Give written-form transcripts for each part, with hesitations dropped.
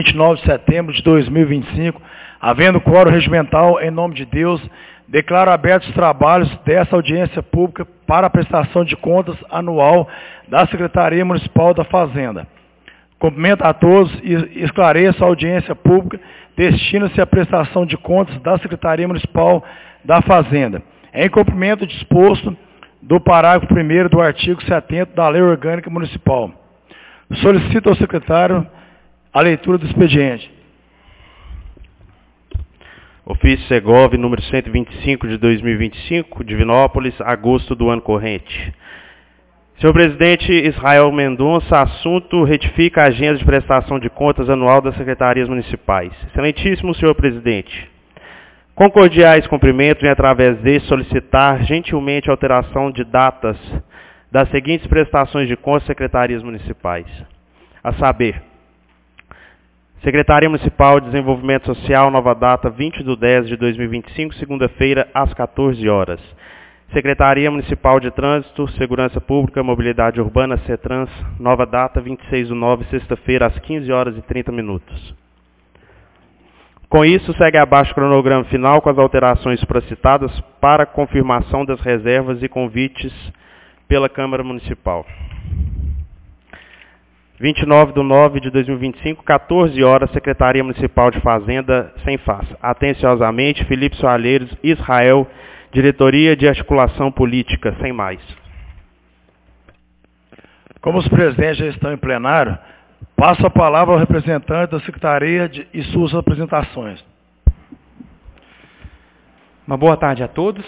29 de setembro de 2025, havendo quórum regimental, em nome de Deus, declaro abertos os trabalhos dessa audiência pública para a prestação de contas anual da Secretaria Municipal da Fazenda. Cumprimento a todos e esclareço a audiência pública, destina-se à prestação de contas da Secretaria Municipal da Fazenda, em cumprimento disposto do parágrafo 1º do artigo 70 da Lei Orgânica Municipal. Solicito ao secretário a leitura do expediente. Ofício Segov, número 125 de 2025, Divinópolis, agosto do ano corrente. Senhor presidente Israel Mendonça, assunto: retifica a agenda de prestação de contas anual das secretarias municipais. Excelentíssimo senhor presidente, com cordiais cumprimentos, venho através deste solicitar gentilmente a alteração de datas das seguintes prestações de contas das secretarias municipais, a saber: Secretaria Municipal de Desenvolvimento Social, nova data 20/10/2025, segunda-feira, às 14 horas. Secretaria Municipal de Trânsito, Segurança Pública, Mobilidade Urbana, CETRANS, nova data 26/9, sexta-feira, às 15h30. Com isso, segue abaixo o cronograma final com as alterações supracitadas para confirmação das reservas e convites pela Câmara Municipal. 29/9/2025, 14 horas, Secretaria Municipal de Fazenda, sem face. Atenciosamente, Felipe Soalheiros, Israel, Diretoria de Articulação Política, sem mais. Como os presidentes já estão em plenário, passo a palavra ao representante da Secretaria e suas apresentações. Uma boa tarde a todos.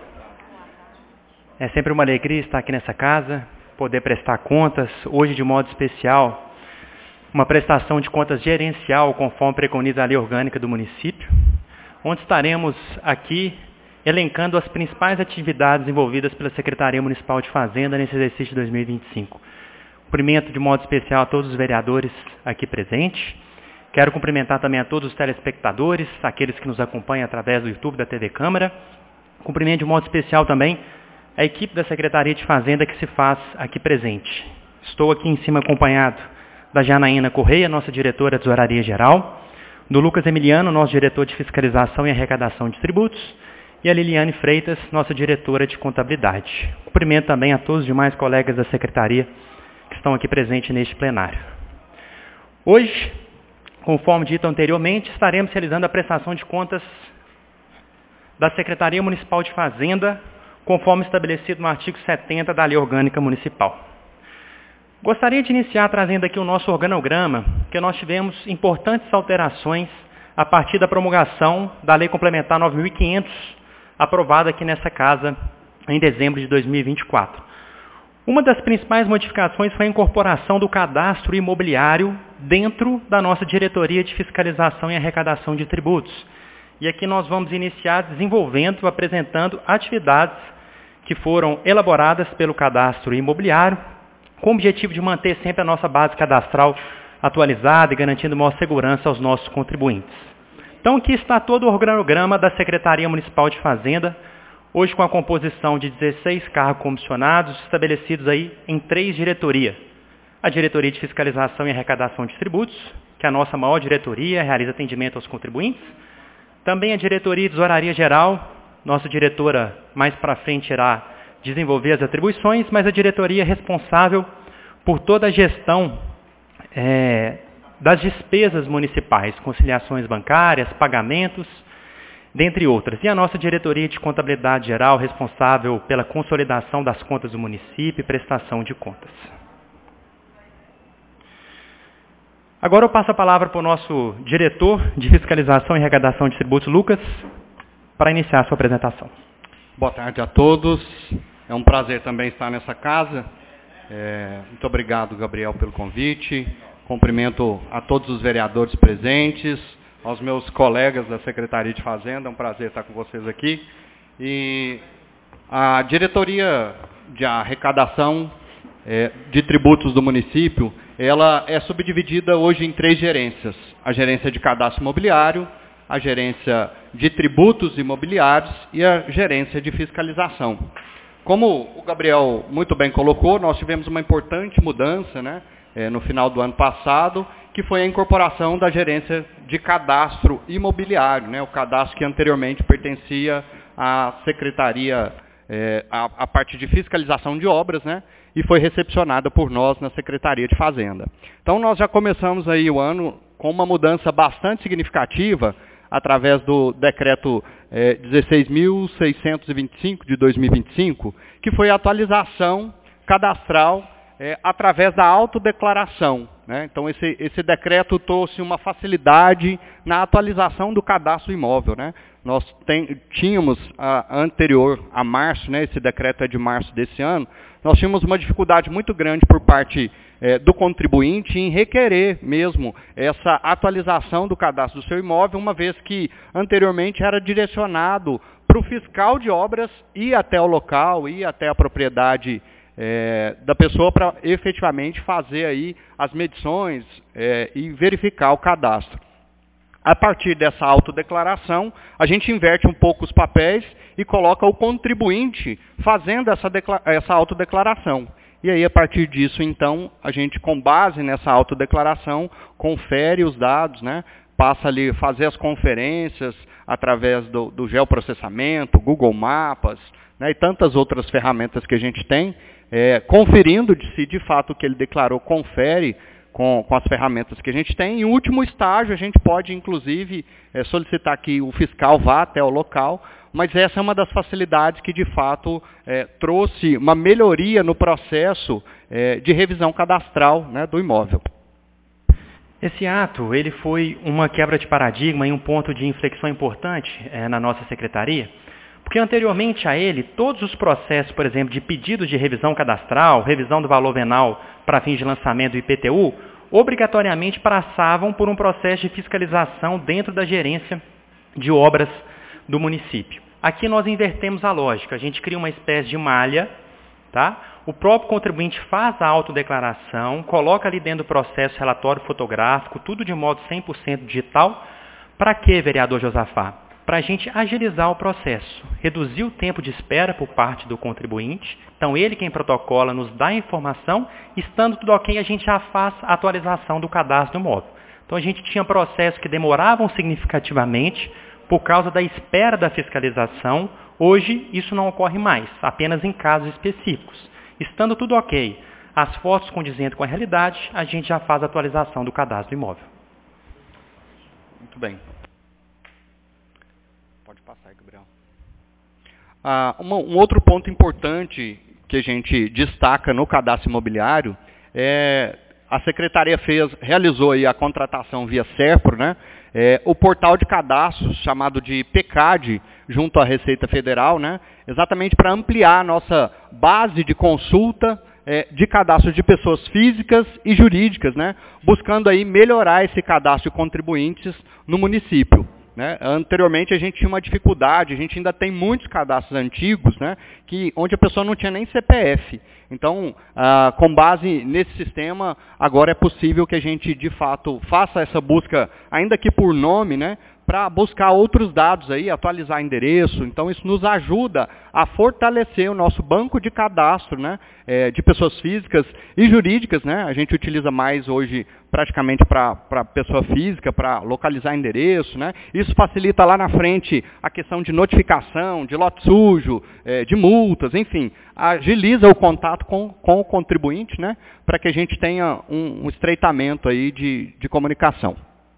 É sempre uma alegria estar aqui nessa casa, poder prestar contas, hoje de modo especial, uma prestação de contas gerencial, conforme preconiza a lei orgânica do município, onde estaremos aqui elencando as principais atividades envolvidas pela Secretaria Municipal de Fazenda nesse exercício de 2025. Cumprimento de modo especial a todos os vereadores aqui presentes. Quero cumprimentar também a todos os telespectadores, aqueles que nos acompanham através do YouTube da TV Câmara. Cumprimento de modo especial também a equipe da Secretaria de Fazenda que se faz aqui presente. Estou aqui em cima acompanhado da Janaína Correia, nossa diretora de Tesouraria Geral, do Lucas Emiliano, nosso diretor de Fiscalização e Arrecadação de Tributos, e a Liliane Freitas, nossa diretora de Contabilidade. Cumprimento também a todos os demais colegas da Secretaria que estão aqui presentes neste plenário. Hoje, conforme dito anteriormente, estaremos realizando a prestação de contas da Secretaria Municipal de Fazenda, conforme estabelecido no artigo 70 da Lei Orgânica Municipal. Gostaria de iniciar trazendo aqui o nosso organograma, que nós tivemos importantes alterações a partir da promulgação da Lei Complementar 9.500, aprovada aqui nessa casa em dezembro de 2024. Uma das principais modificações foi a incorporação do cadastro imobiliário dentro da nossa Diretoria de Fiscalização e Arrecadação de Tributos. E aqui nós vamos iniciar desenvolvendo, apresentando atividades que foram elaboradas pelo cadastro imobiliário, com o objetivo de manter sempre a nossa base cadastral atualizada e garantindo maior segurança aos nossos contribuintes. Então aqui está todo o organograma da Secretaria Municipal de Fazenda, hoje com a composição de 16 cargos comissionados, estabelecidos aí em 3 diretorias. A Diretoria de Fiscalização e Arrecadação de Tributos, que é a nossa maior diretoria, realiza atendimento aos contribuintes. Também a Diretoria de Tesouraria Geral, nossa diretora mais para frente irá desenvolver as atribuições, mas a diretoria é responsável por toda a gestão das despesas municipais, conciliações bancárias, pagamentos, dentre outras. E a nossa Diretoria de Contabilidade Geral, responsável pela consolidação das contas do município e prestação de contas. Agora eu passo a palavra para o nosso diretor de Fiscalização e Arrecadação de Tributos, Lucas, para iniciar a sua apresentação. Boa tarde a todos. É um prazer também estar nessa casa. Muito obrigado, Gabriel, pelo convite. Cumprimento a todos os vereadores presentes, aos meus colegas da Secretaria de Fazenda. É um prazer estar com vocês aqui. E a Diretoria de Arrecadação de Tributos do município, ela é subdividida hoje em 3 gerências. A gerência de cadastro imobiliário, a gerência de tributos imobiliários e a gerência de fiscalização. Como o Gabriel muito bem colocou, nós tivemos uma importante mudança, no final do ano passado, que foi a incorporação da gerência de cadastro imobiliário, né? O cadastro que anteriormente pertencia à secretaria, a parte de fiscalização de obras, né? E foi recepcionada por nós na Secretaria de Fazenda. Então, nós já começamos aí o ano com uma mudança bastante significativa, através do decreto 16.625 de 2025, que foi a atualização cadastral através da autodeclaração, né? Então, esse decreto trouxe uma facilidade na atualização do cadastro imóvel, né? Nós tínhamos, anterior a março, né? Esse decreto é de março desse ano, nós tínhamos uma dificuldade muito grande por parte do contribuinte em requerer mesmo essa atualização do cadastro do seu imóvel, uma vez que anteriormente era direcionado para o fiscal de obras ir até o local, ir até a propriedade da pessoa para efetivamente fazer aí as medições e verificar o cadastro. A partir dessa autodeclaração, a gente inverte um pouco os papéis e coloca o contribuinte fazendo essa autodeclaração. E aí, a partir disso, então, a gente, com base nessa autodeclaração, confere os dados, né? Passa ali a fazer as conferências através do geoprocessamento, Google Mapas, né? E tantas outras ferramentas que a gente tem, conferindo se de fato o que ele declarou confere com as ferramentas que a gente tem. Em último estágio, a gente pode, inclusive, solicitar que o fiscal vá até o local, mas essa é uma das facilidades que, de fato, trouxe uma melhoria no processo de revisão cadastral, né, do imóvel. Esse ato ele foi uma quebra de paradigma e um ponto de inflexão importante na nossa secretaria, porque anteriormente a ele, todos os processos, por exemplo, de pedidos de revisão cadastral, revisão do valor venal para fins de lançamento do IPTU, obrigatoriamente passavam por um processo de fiscalização dentro da gerência de obras do município. Aqui nós invertemos a lógica, a gente cria uma espécie de malha, tá? O próprio contribuinte faz a autodeclaração, coloca ali dentro do processo relatório fotográfico, tudo de modo 100% digital. Para quê, vereador Josafá? Para a gente agilizar o processo, reduzir o tempo de espera por parte do contribuinte. Então, ele quem protocola nos dá a informação, estando tudo ok, a gente já faz a atualização do cadastro do imóvel. Então, a gente tinha processos que demoravam significativamente por causa da espera da fiscalização. Hoje, isso não ocorre mais, apenas em casos específicos. Estando tudo ok, as fotos condizentes com a realidade, a gente já faz a atualização do cadastro do imóvel. Muito bem. Pode passar, Gabriel. Um outro ponto importante que a gente destaca no cadastro imobiliário a secretaria realizou aí a contratação via SERPRO, né? O portal de cadastros chamado de PECAD, junto à Receita Federal, né? Exatamente para ampliar a nossa base de consulta de cadastro de pessoas físicas e jurídicas, né? Buscando aí melhorar esse cadastro de contribuintes no município. Né? Anteriormente a gente tinha uma dificuldade, a gente ainda tem muitos cadastros antigos, né, onde a pessoa não tinha nem CPF. Então, com base nesse sistema, agora é possível que a gente, de fato, faça essa busca, ainda que por nome, né, para buscar outros dados aí, atualizar endereço. Então, isso nos ajuda a fortalecer o nosso banco de cadastro, né, de pessoas físicas e jurídicas. Né? A gente utiliza mais hoje praticamente para pessoa física, para localizar endereço. Né? Isso facilita lá na frente a questão de notificação, de lote sujo, de multas, enfim. Agiliza o contato com o contribuinte, né, para que a gente tenha um estreitamento aí de comunicação.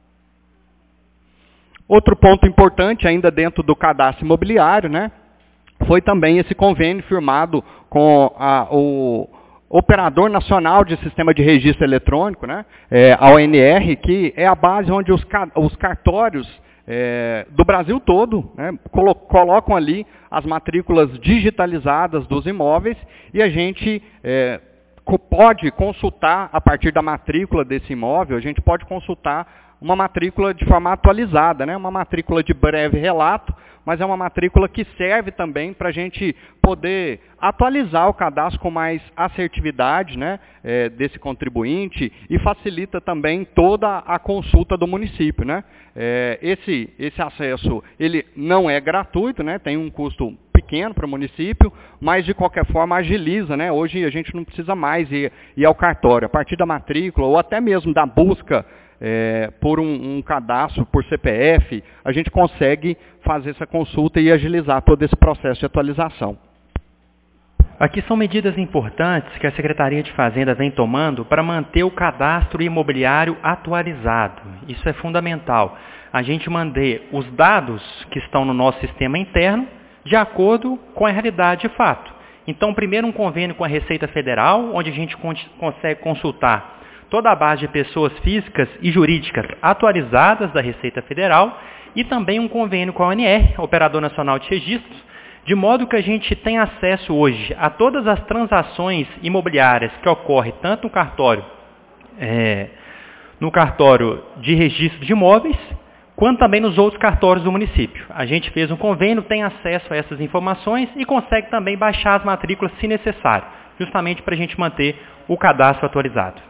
Outro ponto importante, ainda dentro do cadastro imobiliário, né, foi também esse convênio firmado com o Operador Nacional de Sistema de Registro Eletrônico, né, a ONR, que é a base onde os cartórios do Brasil todo, né, colocam ali as matrículas digitalizadas dos imóveis e a gente pode consultar, a partir da matrícula desse imóvel, a gente pode consultar uma matrícula de forma atualizada, né? Uma matrícula de breve relato, mas é uma matrícula que serve também para a gente poder atualizar o cadastro com mais assertividade, né, desse contribuinte e facilita também toda a consulta do município. Né? Esse acesso ele não é gratuito, né? Tem um custo pequeno para o município, mas de qualquer forma agiliza. Né? Hoje a gente não precisa mais ir ao cartório. A partir da matrícula ou até mesmo da busca por um cadastro, por CPF, a gente consegue fazer essa consulta e agilizar todo esse processo de atualização. Aqui são medidas importantes que a Secretaria de Fazenda vem tomando para manter o cadastro imobiliário atualizado. Isso é fundamental. A gente manter os dados que estão no nosso sistema interno de acordo com a realidade de fato. Então, primeiro um convênio com a Receita Federal, onde a gente consegue consultar toda a base de pessoas físicas e jurídicas atualizadas da Receita Federal, e também um convênio com a ONR, Operador Nacional de Registros, de modo que a gente tem acesso hoje a todas as transações imobiliárias que ocorrem tanto no cartório de registro de imóveis, quanto também nos outros cartórios do município. A gente fez um convênio, tem acesso a essas informações e consegue também baixar as matrículas se necessário, justamente para a gente manter o cadastro atualizado.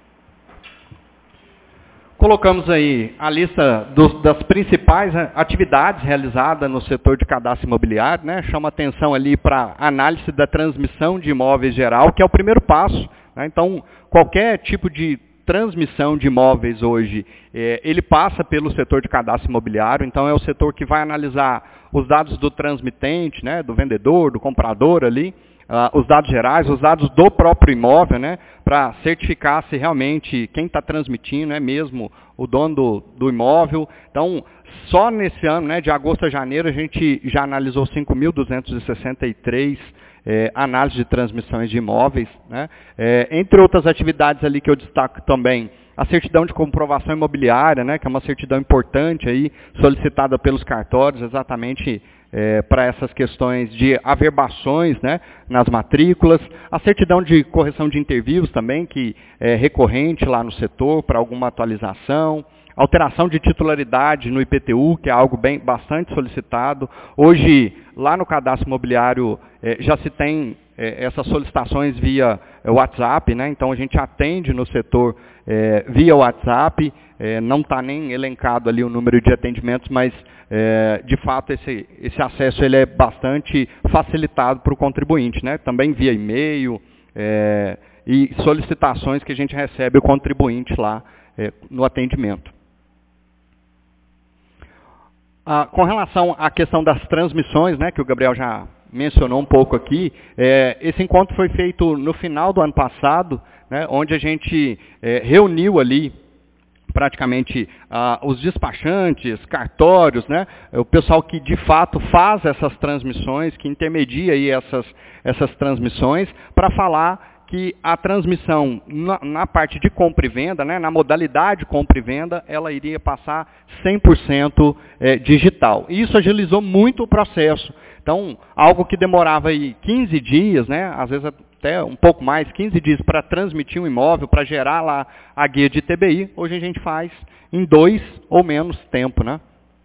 Colocamos aí a lista das principais atividades realizadas no setor de cadastro imobiliário, né? Chama atenção ali para a análise da transmissão de imóveis geral, que é o primeiro passo, né? Então, qualquer tipo de transmissão de imóveis hoje, ele passa pelo setor de cadastro imobiliário, então é o setor que vai analisar os dados do transmitente, né? Do vendedor, do comprador ali, os dados gerais, os dados do próprio imóvel, né, para certificar se realmente quem está transmitindo é mesmo o dono do imóvel. Então, só nesse ano, né, de agosto a janeiro, a gente já analisou 5.263 análises de transmissões de imóveis, né. Entre outras atividades ali que eu destaco também, a certidão de comprovação imobiliária, né, que é uma certidão importante aí, solicitada pelos cartórios, exatamente para essas questões de averbações, né, nas matrículas, a certidão de correção de interviews também, que é recorrente lá no setor para alguma atualização, alteração de titularidade no IPTU, que é algo bastante solicitado. Hoje, lá no cadastro imobiliário, já se tem essas solicitações via WhatsApp, né? Então a gente atende no setor via WhatsApp, não está nem elencado ali o número de atendimentos, mas de fato esse acesso ele é bastante facilitado para o contribuinte, né? Também via e-mail e solicitações que a gente recebe o contribuinte lá no atendimento. Com relação à questão das transmissões, né, que o Gabriel já mencionou um pouco aqui, esse encontro foi feito no final do ano passado, né, onde a gente reuniu ali praticamente os despachantes, cartórios, né, o pessoal que de fato faz essas transmissões, que intermedia aí essas transmissões, para falar que a transmissão na parte de compra e venda, né, na modalidade compra e venda, ela iria passar 100% digital. E isso agilizou muito o processo. Então, algo que demorava aí 15 dias, né, às vezes até um pouco mais, 15 dias para transmitir um imóvel, para gerar lá a guia de TBI, hoje a gente faz em 2 ou menos tempo, né?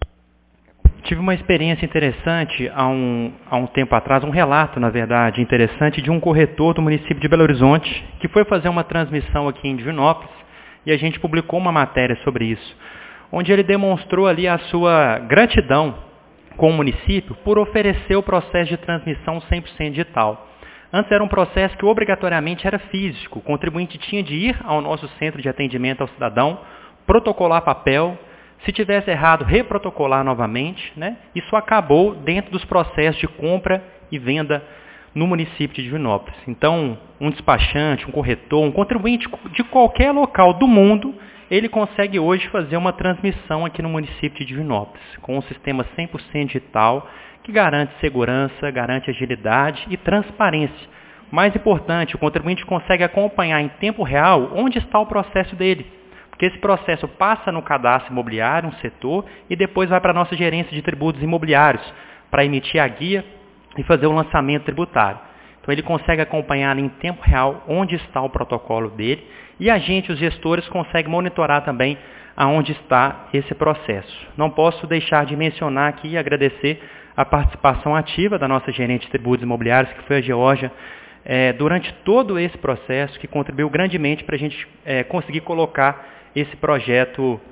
Tive uma experiência interessante há um tempo atrás, um relato, na verdade, interessante, de um corretor do município de Belo Horizonte, que foi fazer uma transmissão aqui em Divinópolis, e a gente publicou uma matéria sobre isso, onde ele demonstrou ali a sua gratidão com o município por oferecer o processo de transmissão 100% digital. Antes era um processo que obrigatoriamente era físico, o contribuinte tinha de ir ao nosso centro de atendimento ao cidadão, protocolar papel, se tivesse errado, reprotocolar novamente, né? Isso acabou dentro dos processos de compra e venda no município de Divinópolis. Então, um despachante, um corretor, um contribuinte de qualquer local do mundo, ele consegue hoje fazer uma transmissão aqui no município de Divinópolis, com um sistema 100% digital, que garante segurança, garante agilidade e transparência. Mais importante, o contribuinte consegue acompanhar em tempo real onde está o processo dele. Porque esse processo passa no cadastro imobiliário, um setor, e depois vai para a nossa gerência de tributos imobiliários, para emitir a guia e fazer o lançamento tributário. Então ele consegue acompanhar em tempo real onde está o protocolo dele, e a gente, os gestores, conseguem monitorar também aonde está esse processo. Não posso deixar de mencionar aqui e agradecer a participação ativa da nossa gerente de tributos imobiliários, que foi a Georgia, durante todo esse processo, que contribuiu grandemente para a gente conseguir colocar esse projeto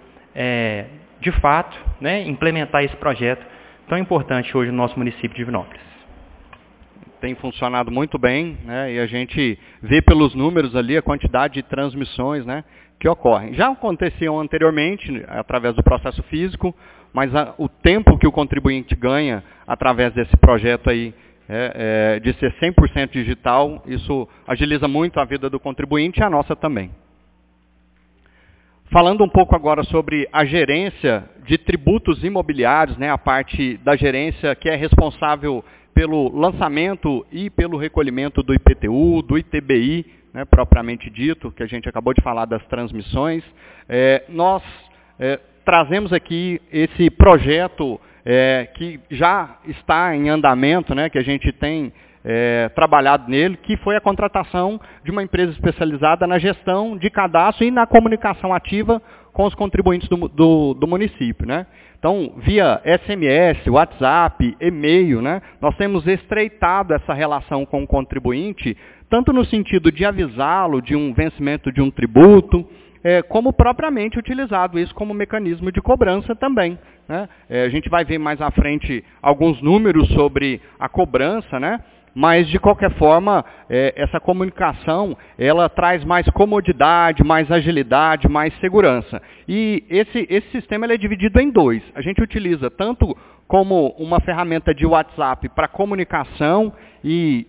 de fato, né, implementar esse projeto tão importante hoje no nosso município de Divinópolis. tem funcionado muito bem, né, e a gente vê pelos números ali a quantidade de transmissões, né, que ocorrem. Já aconteciam anteriormente, através do processo físico, mas o tempo que o contribuinte ganha através desse projeto aí, de ser 100% digital, isso agiliza muito a vida do contribuinte e a nossa também. Falando um pouco agora sobre a gerência de tributos imobiliários, né, a parte da gerência que é responsável pelo lançamento e pelo recolhimento do IPTU, do ITBI, né, propriamente dito, que a gente acabou de falar das transmissões, nós trazemos aqui esse projeto que já está em andamento, né, que a gente tem trabalhado nele, que foi a contratação de uma empresa especializada na gestão de cadastro e na comunicação ativa com os contribuintes do município, né? Então, via SMS, WhatsApp, e-mail, né, nós temos estreitado essa relação com o contribuinte, tanto no sentido de avisá-lo de um vencimento de um tributo, como propriamente utilizado isso como mecanismo de cobrança também, né? A gente vai ver mais à frente alguns números sobre a cobrança, né? Mas, de qualquer forma, essa comunicação, ela traz mais comodidade, mais agilidade, mais segurança. E esse sistema ele é dividido em dois. A gente utiliza tanto como uma ferramenta de WhatsApp para comunicação e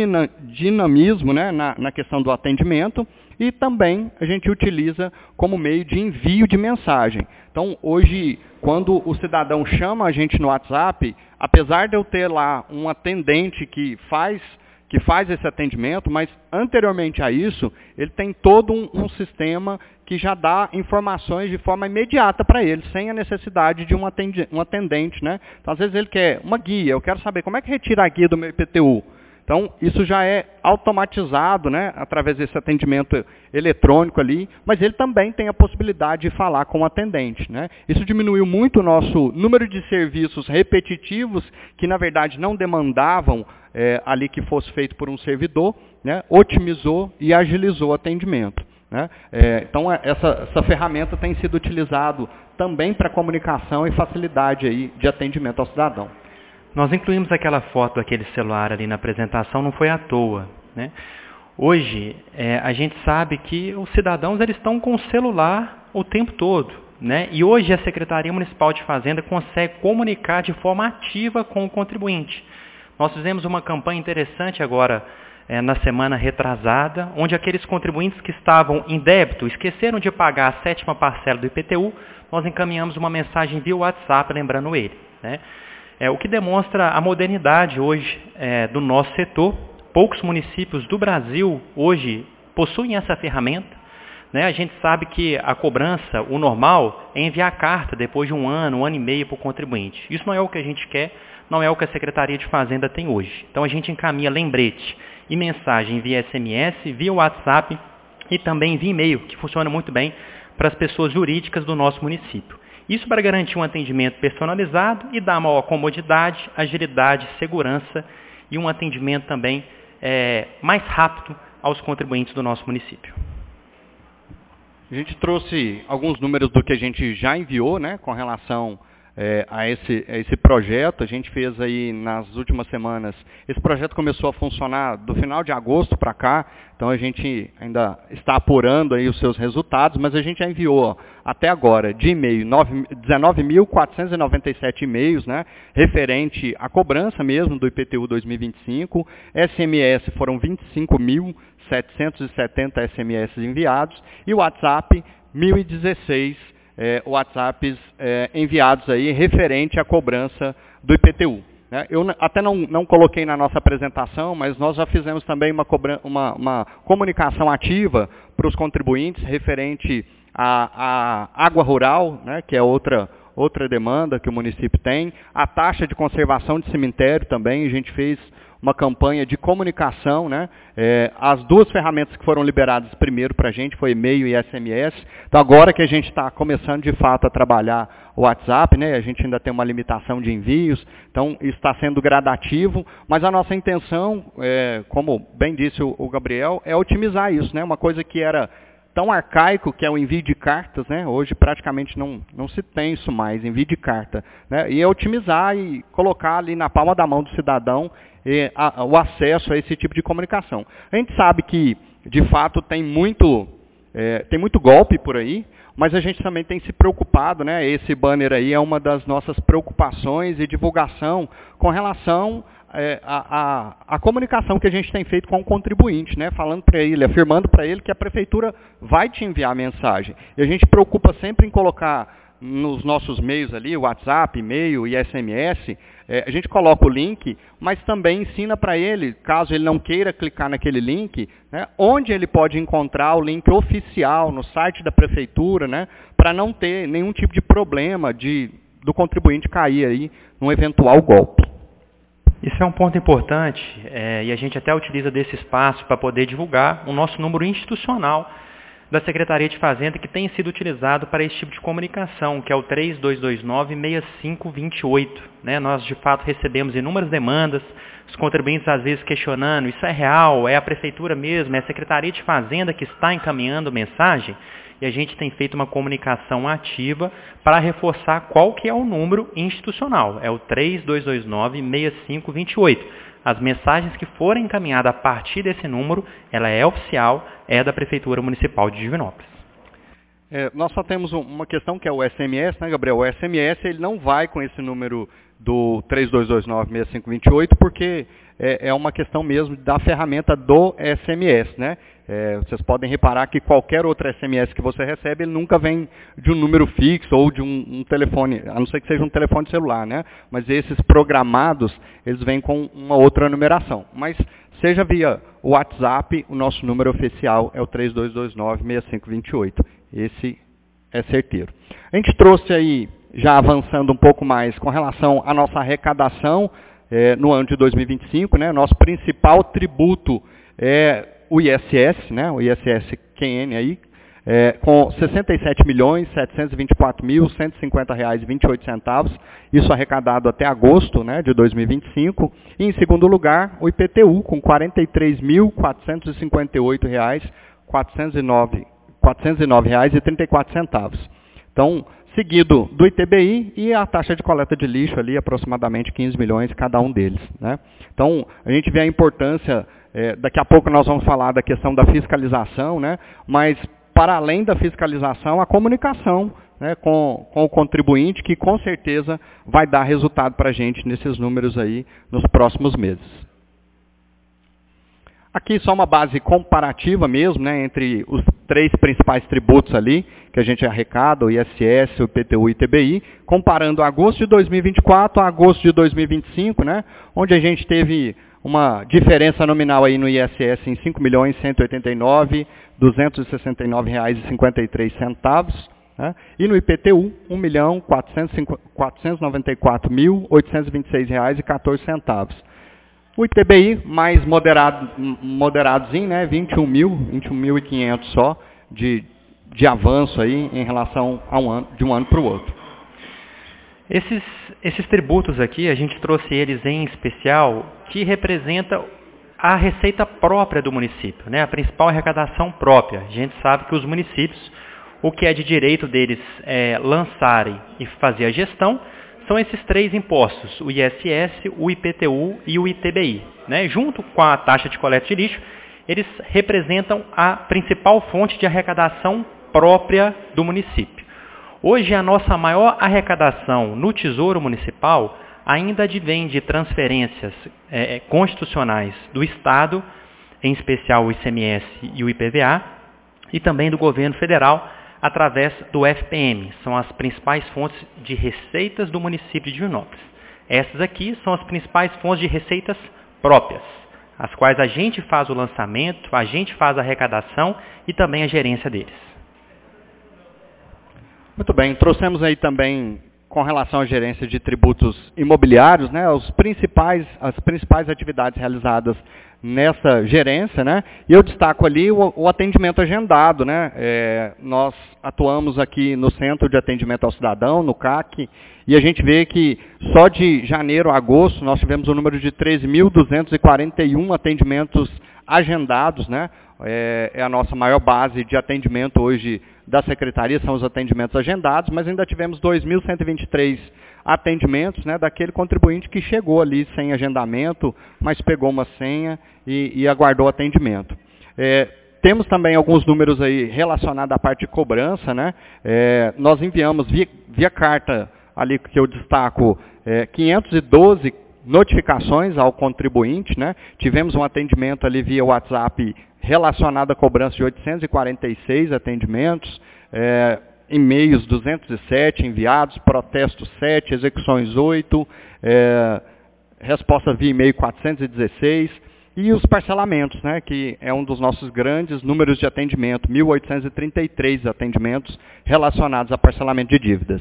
dinamismo, né, na questão do atendimento, e também a gente utiliza como meio de envio de mensagem. Então, hoje, quando o cidadão chama a gente no WhatsApp, apesar de eu ter lá um atendente que faz esse atendimento, mas anteriormente a isso, ele tem todo um sistema que já dá informações de forma imediata para ele, sem a necessidade de um atendente, né? Então, às vezes ele quer uma guia, eu quero saber como é que retira a guia do meu IPTU. Então, isso já é automatizado, né, através desse atendimento eletrônico ali, mas ele também tem a possibilidade de falar com o atendente, né? Isso diminuiu muito o nosso número de serviços repetitivos, que na verdade não demandavam ali que fosse feito por um servidor, né? Otimizou e agilizou o atendimento, né? Então, essa ferramenta tem sido utilizada também para comunicação e facilidade aí de atendimento ao cidadão. Nós incluímos aquela foto daquele celular ali na apresentação, não foi à toa, né? Hoje, a gente sabe que os cidadãos eles estão com o celular o tempo todo, né? E hoje a Secretaria Municipal de Fazenda consegue comunicar de forma ativa com o contribuinte. Nós fizemos uma campanha interessante agora, na semana retrasada, onde aqueles contribuintes que estavam em débito, esqueceram de pagar a 7ª parcela do IPTU, nós encaminhamos uma mensagem via WhatsApp lembrando ele, né? O que demonstra a modernidade hoje do nosso setor. Poucos municípios do Brasil hoje possuem essa ferramenta, né? A gente sabe que a cobrança, o normal, é enviar carta depois de um ano e meio para o contribuinte. Isso não é o que a gente quer, não é o que a Secretaria de Fazenda tem hoje. Então a gente encaminha lembrete e mensagem via SMS, via WhatsApp e também via e-mail, que funciona muito bem para as pessoas jurídicas do nosso município. Isso para garantir um atendimento personalizado e dar maior comodidade, agilidade, segurança e um atendimento também mais rápido aos contribuintes do nosso município. A gente trouxe alguns números do que a gente já enviou, né, com relação a esse projeto. A gente fez aí nas últimas semanas, esse projeto começou a funcionar do final de agosto para cá, então a gente ainda está apurando aí os seus resultados, mas a gente já enviou até agora de e-mail 19.497 e-mails, né, referente à cobrança mesmo do IPTU 2025, SMS foram 25.770 SMS enviados e o WhatsApp 1.016 WhatsApps enviados aí referente à cobrança do IPTU. Né? Eu até não coloquei na nossa apresentação, mas nós já fizemos também uma comunicação ativa para os contribuintes referente à água rural, né, que é outra demanda que o município tem, a taxa de conservação de cemitério também, a gente fez uma campanha de comunicação, né? As duas ferramentas que foram liberadas primeiro para a gente foi e-mail e SMS. Então agora que a gente está começando de fato a trabalhar o WhatsApp, né? A gente ainda tem uma limitação de envios, então está sendo gradativo, mas a nossa intenção, como bem disse o Gabriel, é otimizar isso, né? Uma coisa que era tão arcaico que é o envio de cartas, né? Hoje praticamente não se tem isso mais, envio de carta, né? E é otimizar e colocar ali na palma da mão do cidadão o acesso a esse tipo de comunicação. A gente sabe que, de fato, tem muito golpe por aí, mas a gente também tem se preocupado, né? Esse banner aí é uma das nossas preocupações e divulgação com relação a comunicação que a gente tem feito com o contribuinte, né? Falando para ele, afirmando para ele que a prefeitura vai te enviar a mensagem. E a gente preocupa sempre em colocar nos nossos meios ali, WhatsApp, e-mail e SMS, a gente coloca o link, mas também ensina para ele, caso ele não queira clicar naquele link, né, onde ele pode encontrar o link oficial no site da prefeitura, né, para não ter nenhum tipo de problema do contribuinte cair aí num eventual golpe. Isso é um ponto importante, e a gente até utiliza desse espaço para poder divulgar o nosso número institucional da Secretaria de Fazenda, que tem sido utilizado para esse tipo de comunicação, que é o 3229-6528. Né? Nós, de fato, recebemos inúmeras demandas, os contribuintes às vezes questionando, isso é real, é a Prefeitura mesmo, é a Secretaria de Fazenda que está encaminhando mensagem, e a gente tem feito uma comunicação ativa para reforçar qual que é o número institucional, é o 3229-6528. As mensagens que forem encaminhadas a partir desse número, ela é oficial, é da Prefeitura Municipal de Divinópolis. Nós só temos uma questão que é o SMS, né, Gabriel? O SMS ele não vai com esse número do 3229-6528, porque é uma questão mesmo da ferramenta do SMS, né? Vocês podem reparar que qualquer outro SMS que você recebe, ele nunca vem de um número fixo ou de um telefone, a não ser que seja um telefone celular, né? Mas esses programados, eles vêm com uma outra numeração. Mas seja via WhatsApp, o nosso número oficial é o 3229-6528. Esse é certeiro. A gente trouxe aí, já avançando um pouco mais, com relação à nossa arrecadação no ano de 2025, né? Nosso principal tributo é o ISS, né? O ISS-QN aí, com R$ 67.724.150,28, isso arrecadado até agosto, né, de 2025. E, em segundo lugar, o IPTU, com R$ 43.458,409,34. Então, seguido do ITBI e a taxa de coleta de lixo ali, aproximadamente 15 milhões cada um deles, né? Então, a gente vê a importância, daqui a pouco nós vamos falar da questão da fiscalização, né? Mas, para além da fiscalização, a comunicação, né, com o contribuinte, que com certeza vai dar resultado para a gente nesses números aí nos próximos meses. Aqui só uma base comparativa mesmo, né, entre os três principais tributos ali, que a gente arrecada, o ISS, o IPTU e o ITBI, comparando agosto de 2024 a agosto de 2025, né, onde a gente teve uma diferença nominal aí no ISS em R$ 5.189.269,53, né, e no IPTU, R$ 1.494.826,14. O ITBI, mais moderadozinho, né, 21.500 só de avanço aí em relação a de um ano para o outro. Esses tributos aqui, a gente trouxe eles em especial, que representa a receita própria do município, né, a principal arrecadação própria. A gente sabe que os municípios, o que é de direito deles lançarem e fazer a gestão, são esses três impostos, o ISS, o IPTU e o ITBI. Né? Junto com a taxa de coleta de lixo, eles representam a principal fonte de arrecadação própria do município. Hoje, a nossa maior arrecadação no Tesouro Municipal ainda advém de transferências constitucionais do Estado, em especial o ICMS e o IPVA, e também do governo federal, através do FPM. São as principais fontes de receitas do município de Divinópolis. Essas aqui são as principais fontes de receitas próprias, as quais a gente faz o lançamento, a gente faz a arrecadação e também a gerência deles. Muito bem, trouxemos aí também, com relação à gerência de tributos imobiliários, né, as principais atividades realizadas nessa gerência, né? E eu destaco ali o atendimento agendado, né? Nós atuamos aqui no Centro de Atendimento ao Cidadão, no CAC, e a gente vê que só de janeiro a agosto nós tivemos um número de 13.241 atendimentos agendados, né? é a nossa maior base de atendimento hoje da Secretaria, são os atendimentos agendados, mas ainda tivemos 2.123 atendimentos, né, daquele contribuinte que chegou ali sem agendamento, mas pegou uma senha e aguardou atendimento. Temos também alguns números aí relacionados à parte de cobrança, né? Nós enviamos via carta, ali que eu destaco, 512 notificações ao contribuinte, né? Tivemos um atendimento ali via WhatsApp relacionado à cobrança de 846 atendimentos, e-mails 207 enviados, protestos 7, execuções 8, resposta via e-mail 416, e os parcelamentos, né, que é um dos nossos grandes números de atendimento, 1.833 atendimentos relacionados a parcelamento de dívidas.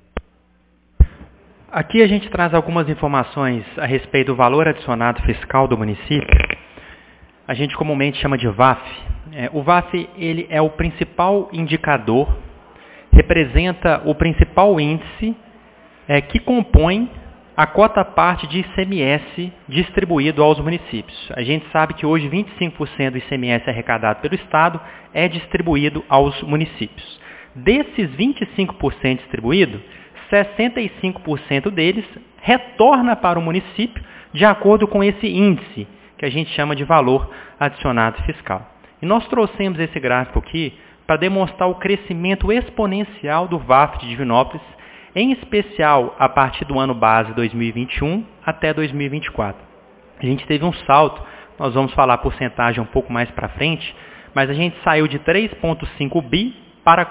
Aqui a gente traz algumas informações a respeito do valor adicionado fiscal do município. A gente comumente chama de VAF. O VAF ele é o principal indicador, representa o principal índice que compõe a cota-parte de ICMS distribuído aos municípios. A gente sabe que hoje 25% do ICMS arrecadado pelo Estado é distribuído aos municípios. Desses 25% distribuído, 65% deles retorna para o município de acordo com esse índice, que a gente chama de valor adicionado fiscal. E nós trouxemos esse gráfico aqui para demonstrar o crescimento exponencial do VAF de Divinópolis, em especial a partir do ano base 2021 até 2024. A gente teve um salto, nós vamos falar a porcentagem um pouco mais para frente, mas a gente saiu de 3,5 bi para